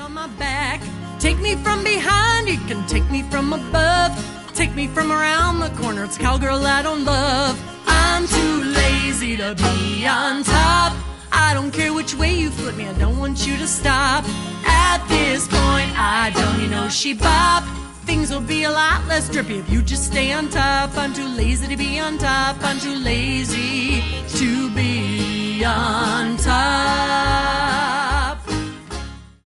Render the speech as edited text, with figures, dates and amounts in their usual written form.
on my back. Take me from behind, you can take me from above. Take me from around the corner, it's cowgirl I don't love. I'm too lazy to be on top. I don't care which way you flip me, I don't want you to stop. At this point, I don't, she bop. Things will be a lot less drippy if you just stay on top. I'm too lazy to be on top. I'm too lazy to be on top.